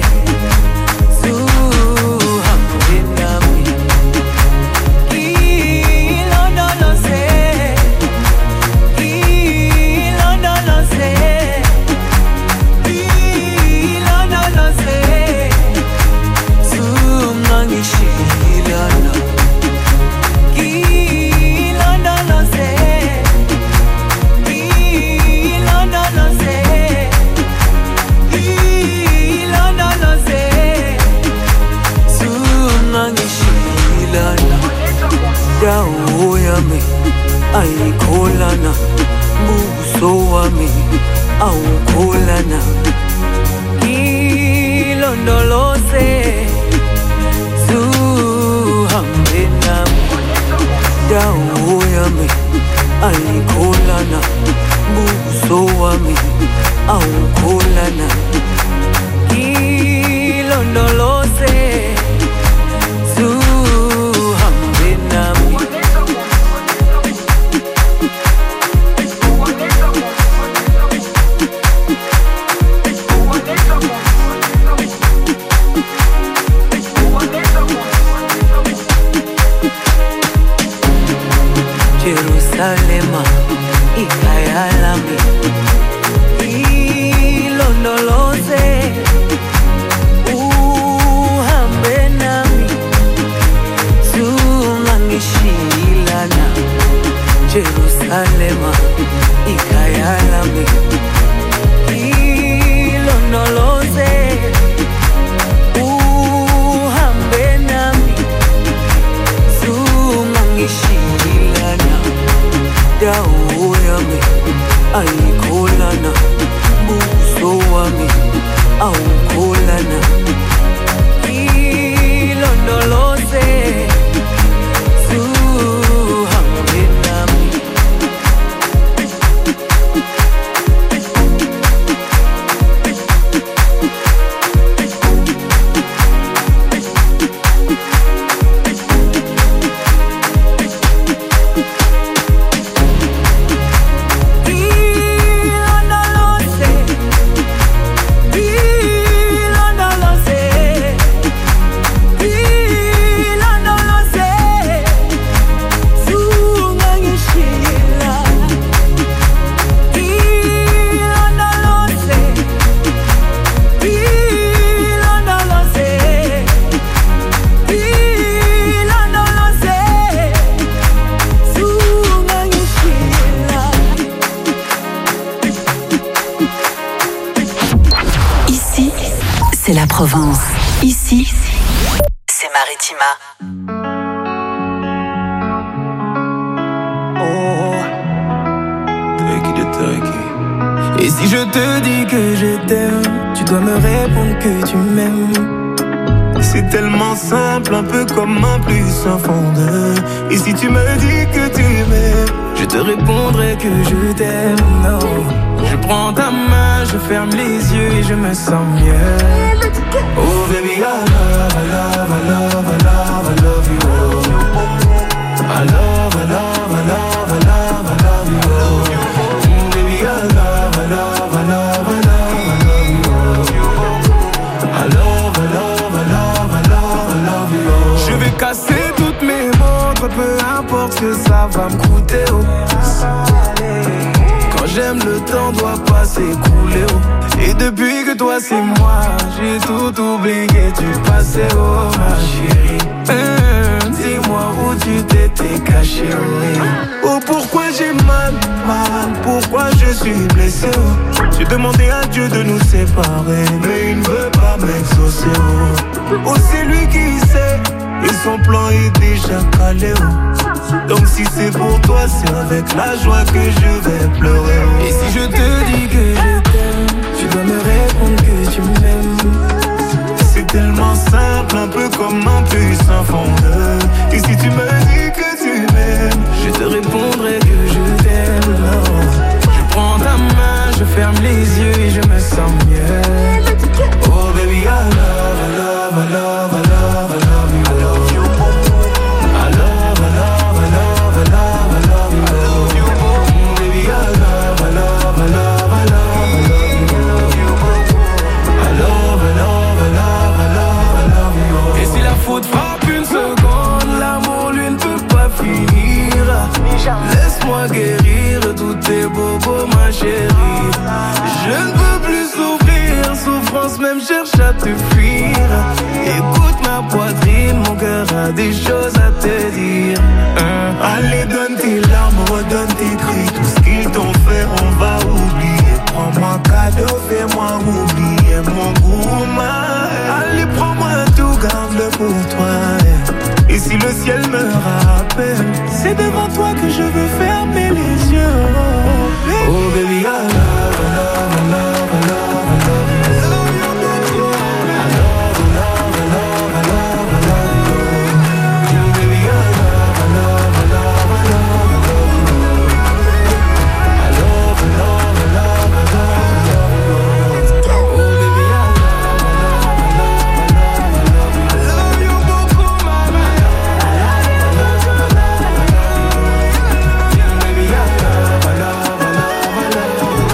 Provence. Ici, c'est Maritima. Et si je te dis que je t'aime, tu dois me répondre que tu m'aimes. C'est tellement simple, un peu comme un plus un fondeur. Et si tu me dis que tu m'aimes, je te répondrai que je t'aime. Non, je prends ta main, je ferme les yeux et je me sens mieux. Oh baby, I love, I love, I love, I love, I love you. I love, I love, I love, I love, I love you. Baby, I love, I love, I love, I love, I love you. I love, I love, I love, I love, I love you. Je vais casser toutes mes montres, peu importe ce que ça va me coûter. Oh. Quand j'aime, le temps doit pas s'écouler. Oh. Et depuis que toi c'est moi, j'ai tout oublié du passé. Oh ma chérie, dis-moi où tu t'étais caché. Oh pourquoi j'ai mal, pourquoi je suis blessé. Oh. J'ai demandé à Dieu de nous séparer, mais il ne veut pas m'exaucer. Oh c'est lui qui sait, et son plan est déjà calé. Oh. Donc si c'est pour toi, c'est avec la joie que je vais pleurer. Oh. Et si je te dis que je t'aime, tu dois me répondre que tu m'aimes. C'est tellement simple, un peu comme un puissant fondeur. Et si tu me dis que tu m'aimes, je te répondrai que je t'aime. Non. Je prends ta main, je ferme les yeux et je me sens mieux. Oh baby, I love, I love, I love, I love, I love you. I love you. I love, I love, I love, I love, I love you. I love you. Baby, I love, I love, I love, I love, I love you. I love, I love, I love, I love, I love you. Et si la faute frappe une seconde, l'amour lui ne peut pas finir. Laisse-moi guérir tous tes bobos, ma chérie. Je ne peux plus souffrir, souffrance même cherche à te fuir. Écoute ma poitrine, mon cœur a des choses à te dire. Allez, donne tes larmes, redonne tes cris. Tout ce qu'ils t'ont fait, on va oublier. Prends-moi cadeau, fais-moi oublier mon goût. Allez, prends-moi tout, garde-le pour toi. Et si le ciel me rappelle, c'est devant toi que je veux fermer les yeux. Oh baby, I love, I love, I love, I love, I love you. I love, I love, I love, I love, I love you. Baby, I love, I love, I love, I love, I love you. I love, I love, I love, I love, I love you. Oh baby, I love, I love, I love, I love, I love you. I love you beaucoup, mama. I love, I love, I love, I love you. Baby, I love, I love, I love, I love you.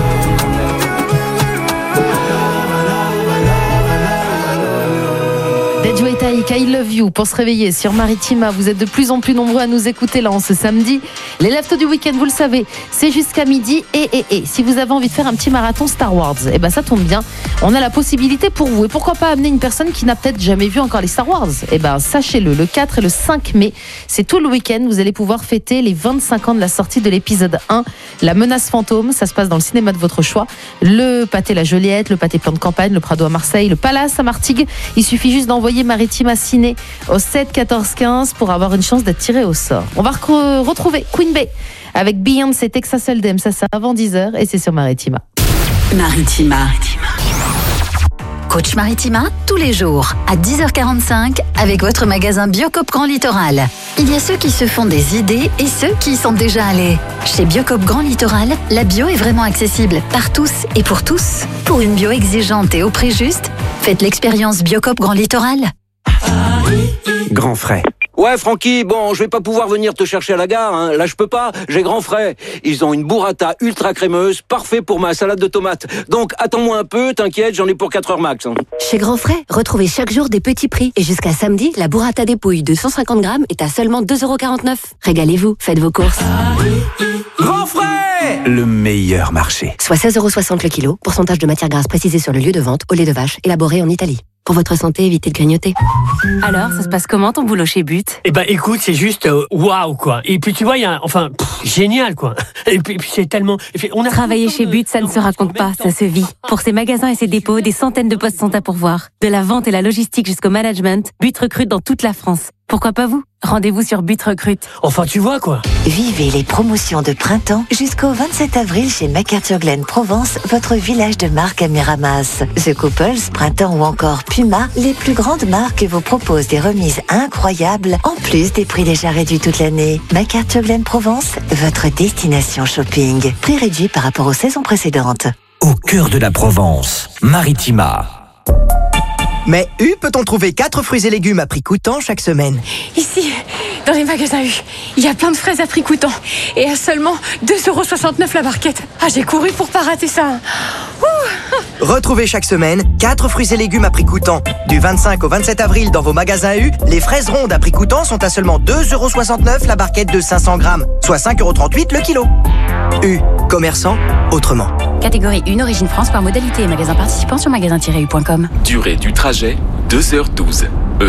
Dejo et Taïk, I love you pour se réveiller sur Maritima. Vous êtes de plus en plus nombreux à nous écouter là en ce samedi. Les leftos du week-end, vous le savez, c'est jusqu'à midi. Et si vous avez envie de faire un petit marathon Star Wars, eh ben ça tombe bien. On a la possibilité pour vous. Et pourquoi pas amener une personne qui n'a peut-être jamais vu encore les Star Wars. Eh ben sachez-le, le 4 et le 5 mai, c'est tout le week-end. Vous allez pouvoir fêter les 25 ans de la sortie de l'épisode 1, La Menace Fantôme. Ça se passe dans le cinéma de votre choix. Le Pâté La Joliette, le Pâté Plan de Campagne, le Prado à Marseille, le Palace à Martigues. Il suffit juste d'envoyer Maritima Ciné au 7 14 15 pour avoir une chance d'être tiré au sort. On va retrouver Queen Bey avec Beyoncé Texas Hold'em. Ça avant 10h et c'est sur Maritima. Maritima. Coach Maritima, tous les jours, à 10h45, avec votre magasin Biocop Grand Littoral. Il y a ceux qui se font des idées et ceux qui y sont déjà allés. Chez Biocop Grand Littoral, la bio est vraiment accessible par tous et pour tous. Pour une bio exigeante et au prix juste, faites l'expérience Biocop Grand Littoral. Grand frais. Ouais, Francky, bon, je vais pas pouvoir venir te chercher à la gare, hein. Là, je peux pas, j'ai Grand Frais. Ils ont une burrata ultra crémeuse, parfait pour ma salade de tomates. Donc, attends-moi un peu, t'inquiète, j'en ai pour 4 heures max. Hein. Chez Grand Frais, retrouvez chaque jour des petits prix. Et jusqu'à samedi, la burrata dépouille de 150 grammes est à seulement 2,49 €. Régalez-vous, faites vos courses. Grand Frais, le meilleur marché. Soit 16,60 € le kilo, pourcentage de matière grasse précisé sur le lieu de vente, au lait de vache, élaboré en Italie. Pour votre santé, évitez de grignoter. Alors, ça se passe comment ton boulot chez But? Eh ben, écoute, c'est juste waouh, quoi. Et puis, tu vois, il y a, génial, quoi. Et puis c'est tellement... Travailler chez But, ça ne se raconte pas, ça se vit. Pour ses magasins et ses dépôts, des centaines de postes sont à pourvoir. De la vente et la logistique jusqu'au management, But recrute dans toute la France. Pourquoi pas vous? Rendez-vous sur But Recrute. Enfin, tu vois, quoi. Vivez les promotions de printemps jusqu'au 27 avril chez MacArthur Glen Provence, votre village de marque à Miramas. The Couples, Printemps ou encore Puma, les plus grandes marques vous proposent des remises incroyables, en plus des prix déjà réduits toute l'année. MacArthur Glen Provence, votre destination shopping. Prix réduit par rapport aux saisons précédentes. Au cœur de la Provence, Maritima. Mais U peut-on trouver 4 fruits et légumes à prix coûtant chaque semaine? Ici, dans les magasins U, il y a plein de fraises à prix coûtant. Et à seulement 2,69€ la barquette. Ah, j'ai couru pour pas rater ça. Ouh. Retrouvez chaque semaine 4 fruits et légumes à prix coûtant. Du 25 au 27 avril dans vos magasins U, les fraises rondes à prix coûtant sont à seulement 2,69€ la barquette de 500 grammes, soit 5,38€ le kilo. U, commerçant autrement. Catégorie 1, origine France par modalité et magasin participant sur magasin-u.com. Durée du trajet, 2h12.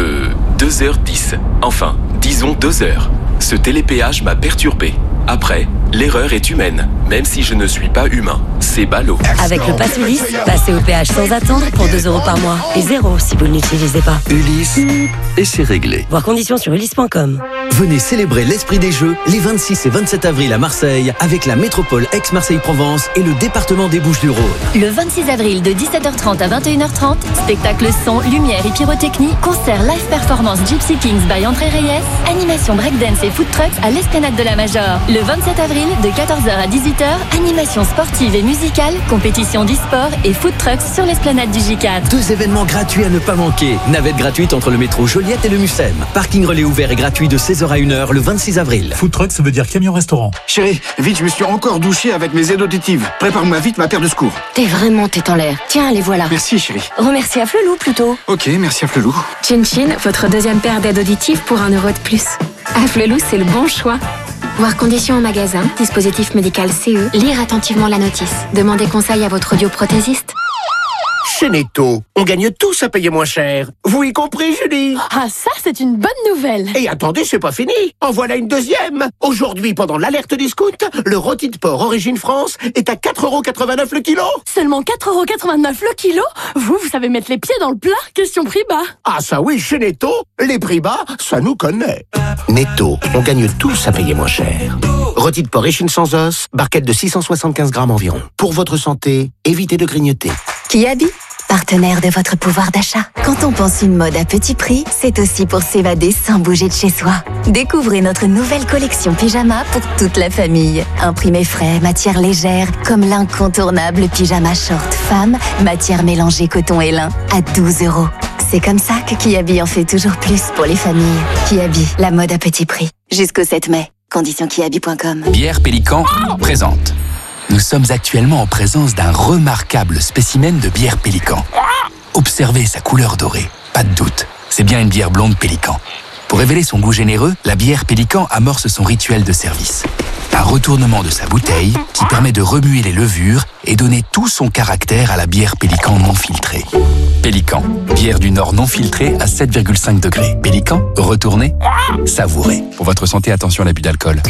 2h10. Enfin, disons 2 heures. Ce télépéage m'a perturbé. Après, l'erreur est humaine, même si je ne suis pas humain. C'est ballot. Avec le pass Ulysse, passez au péage sans attendre pour 2€ par mois. Et 0 si vous ne l'utilisez pas. Ulysse, et c'est réglé. Voir conditions sur ulysse.com. Venez célébrer l'esprit des Jeux les 26 et 27 avril à Marseille avec la métropole Aix-Marseille-Provence et le département des Bouches-du-Rhône. Le 26 avril de 17h30 à 21h30, spectacle son, lumière et pyrotechnie, concert live performance Gypsy Kings by André Reyes, animation breakdance et food trucks à l'Esplanade de la Major. Le 27 avril de 14h à 18h, animation sportive et musicale, compétition d'e-sport et food trucks sur l'Esplanade du J4. 2 événements gratuits à ne pas manquer. Navette gratuite entre le métro Joliette et le Mucem. Parking relais ouvert et gratuit de 16h à 1h le 26 avril. Food truck, ça veut dire camion-restaurant. Chérie, vite, je me suis encore douché avec mes aides auditives. Prépare-moi vite ma paire de secours. T'es vraiment tête en l'air. Tiens, les voilà. Merci, chérie. Remercie à Flelou plutôt. Ok, merci à Flelou. Chin Chin, votre deuxième paire d'aides auditives pour 1€ de plus. À Flelou, c'est le bon choix. Voir conditions en magasin, dispositif médical CE, lire attentivement la notice. Demandez conseil à votre audioprothésiste. Chez Netto, on gagne tous à payer moins cher. Vous y compris, Julie? Ah, ça, c'est une bonne nouvelle. Et attendez, c'est pas fini. En voilà une deuxième. Aujourd'hui, pendant l'alerte discount, le rôti de porc Origine France est à 4,89€ le kilo. Seulement 4,89€ le kilo? Vous savez mettre les pieds dans le plat? Question prix bas. Ah ça oui, chez Netto, les prix bas, ça nous connaît. Netto, on gagne tous à payer moins cher. Rôti de porc échine sans os, barquette de 675 grammes environ. Pour votre santé, évitez de grignoter. Kiabi, partenaire de votre pouvoir d'achat. Quand on pense une mode à petit prix, c'est aussi pour s'évader sans bouger de chez soi. Découvrez notre nouvelle collection pyjama pour toute la famille. Imprimé frais, matière légère, comme l'incontournable pyjama short femme, matière mélangée coton et lin, à 12€. C'est comme ça que Kiabi en fait toujours plus pour les familles. Kiabi, la mode à petit prix. Jusqu'au 7 mai. Conditions kiabi.com. Bière Pélican présente. Nous sommes actuellement en présence d'un remarquable spécimen de bière Pélican. Observez sa couleur dorée. Pas de doute, c'est bien une bière blonde Pélican. Pour révéler son goût généreux, la bière Pélican amorce son rituel de service. Un retournement de sa bouteille qui permet de remuer les levures et donner tout son caractère à la bière Pélican non filtrée. Pélican, bière du Nord non filtrée à 7,5 degrés. Pélican, retournez, savourez. Pour votre santé, attention à l'abus d'alcool.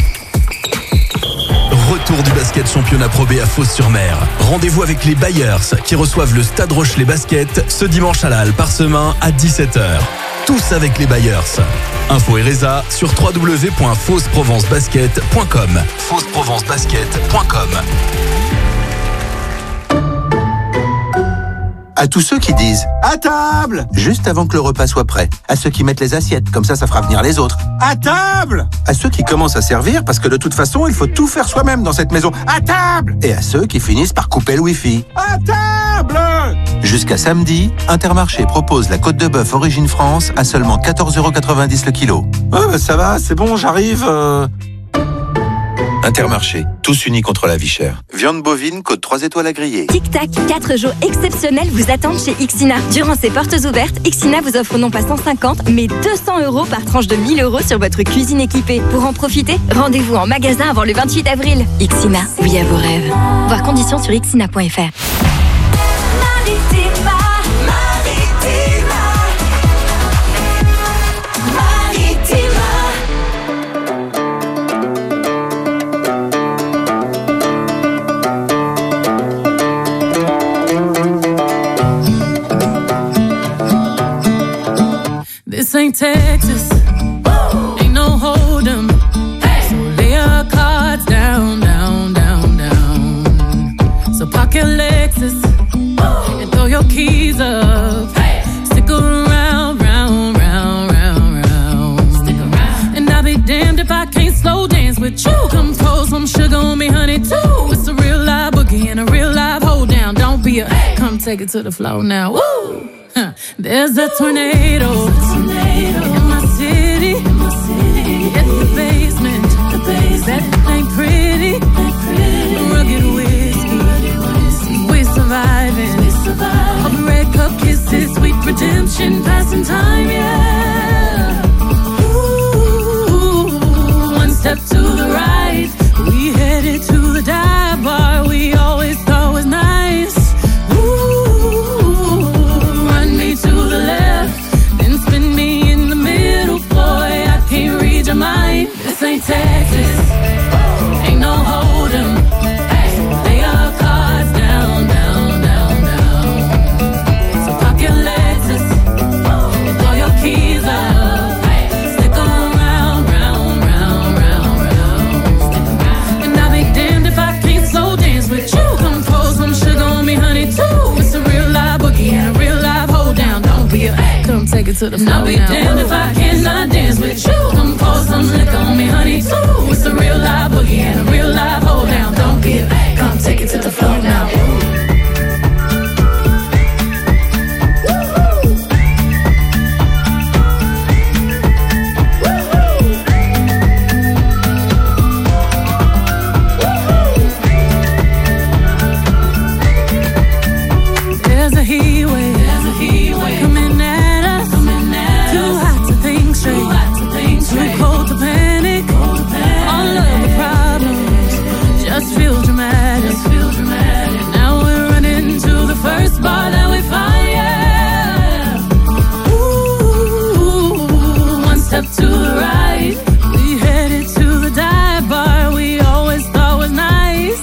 Retour du basket championnat Pro B à Fos-sur-Mer. Rendez-vous avec les Bayers qui reçoivent le Stade Rochelet Basket ce dimanche à la Halle Parsemin à 17h. Tous avec les Bayers. Info et résa sur www.fosprovencebasket.com. fosprovencebasket.com. À tous ceux qui disent « à table !» juste avant que le repas soit prêt. À ceux qui mettent les assiettes, comme ça fera venir les autres. « À table !» À ceux qui commencent à servir, parce que de toute façon, il faut tout faire soi-même dans cette maison. « À table !» Et à ceux qui finissent par couper le Wi-Fi. « À table !» Jusqu'à samedi, Intermarché propose la côte de bœuf Origine France à seulement 14,90€ le kilo. « ça va, c'est bon, j'arrive Intermarché, tous unis contre la vie chère. Viande bovine, côte 3 étoiles à griller. Tic Tac, 4 jours exceptionnels vous attendent chez Ixina. Durant ces portes ouvertes, Ixina vous offre non pas 150, mais 200€ par tranche de 1000€ sur votre cuisine équipée. Pour en profiter, rendez-vous en magasin avant le 28 avril. Ixina, oui à vos rêves. Voir conditions sur ixina.fr. Maritima, Maritima. This ain't Texas, ain't no hold'em. So lay your cards down, down, down, down. So park your Lexus and throw your keys up. Stick around, round, round, round, round. Stick around. And I'll be damned if I can't slow dance with you. Come pour some sugar on me, honey, too. It's a real live boogie and a real live hold down. Don't be a come take it to the floor now. Woo! There's a tornado in my city. At the basement. That ain't pretty. Rugged whiskey. We're surviving. All the red cup kisses, sweet redemption, passing time, yeah. Ooh, one step to the right. We headed to the dive bar we always thought was nice. To the left, then spin me in the middle, boy, I can't read your mind. This ain't Texas, ain't no hold'em. Lay your cards down, down, down, down. So park your Lexus and throw your keys up. Stick around, round, round, round, round. And I'll be damned if I can't slow dance with you. Come pour some sugar on me, honey, too. It's a real live boogie and a real live hold down. Don't be a come take it to the floor. I'll be damned if I cannot dance with you. Come pour some liquor on me, honey, too. It's a real live boogie and a real live hold down. Don't be a come take it to the floor now. There's a heat wave coming at us. Too hot to think straight. Too cold to panic. All of the problems just feel dramatic. Now we're running to the first bar that we find, yeah. Ooh, one step to the right. We headed to the dive bar we always thought was nice.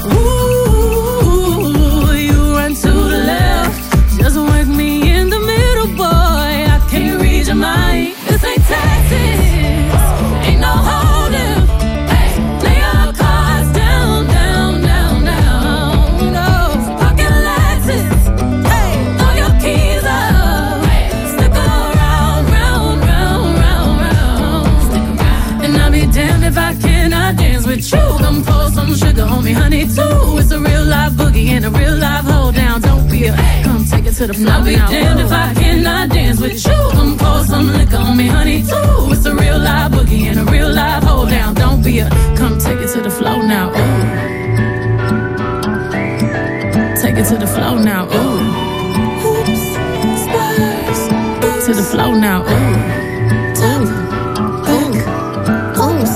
Ooh, you run to the left. Just work me in the middle, boy, I can't read your mind. This ain't Texas, ain't no hold'em. Lay your cards down, down, down, down. No, pocket Lexus, throw your keys up. Stick around, round, round, round, round. And I'll be damned if I cannot dance with you. Come pour some sugar on me, honey, too. It's a real live boogie and a real live hold down. Don't be a come take it to the floor. I'll be damned if I cannot dance with you. Come pour some liquor on me, honey, too. It's a real live boogie and a real live hold down. Don't be a come take it to the floor now. Ooh. Take it to the floor now. Ooh. Oops, spurs. To the floor now. Ooh. Top, back, oops.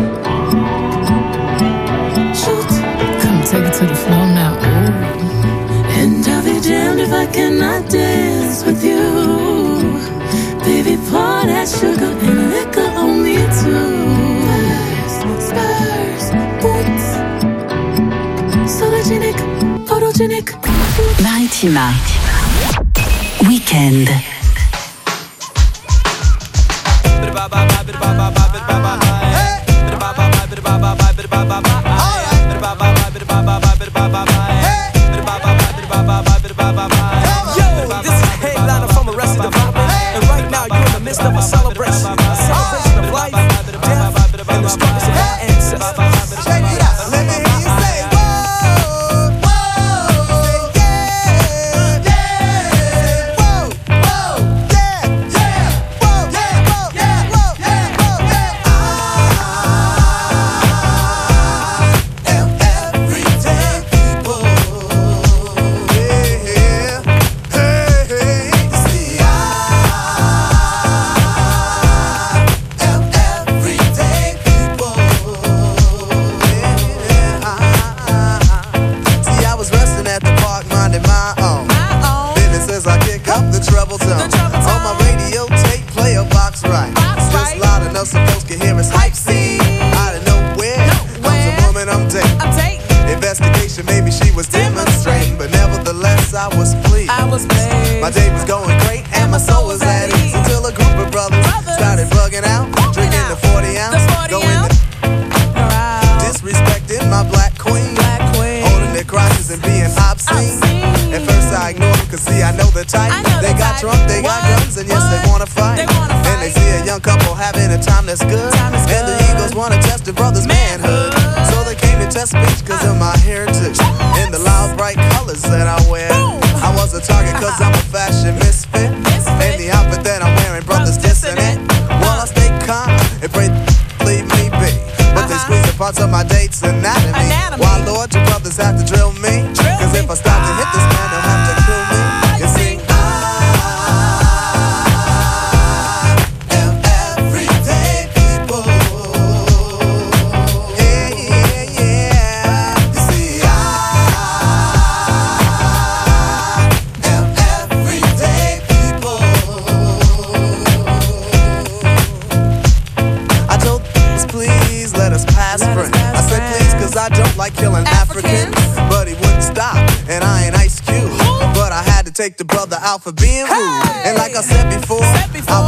Shoot. Come take it to the floor now. Ooh. And I'll be damned if I cannot dance with you. Baby, pour that sugar and liquor on me too. Spurs, boots. Sologenic, photogenic. Maritima. Weekend. Of a celebration of life, death, and the struggles of our ancestors. Check it out. Let me hear you say, whoa, whoa, yeah, yeah, whoa, whoa, yeah, yeah, whoa, yeah, whoa, yeah, whoa, yeah, whoa, yeah. Cause see, I know the type. They got drunk, they got guns, and yes, they wanna fight. And they see a young couple having a time that's good. And the Eagles wanna test the brother's manhood. So they came to test me cause of my heritage and the loud bright colors that I wear. I was a target cause I'm a fashion misfit. And the outfit that I'm wearing, brothers dissing it. Well, I stay calm and pray leave me be. But they squeeze the parts of my date's anatomy. Why, Lord, you brothers have to drill me? Cause if I stop to hit this man, they'll have to kill me. You see, I don't like killing Africans, but he wouldn't stop, and I ain't Ice Cube. But I had to take the brother out for being rude. And like I said before, I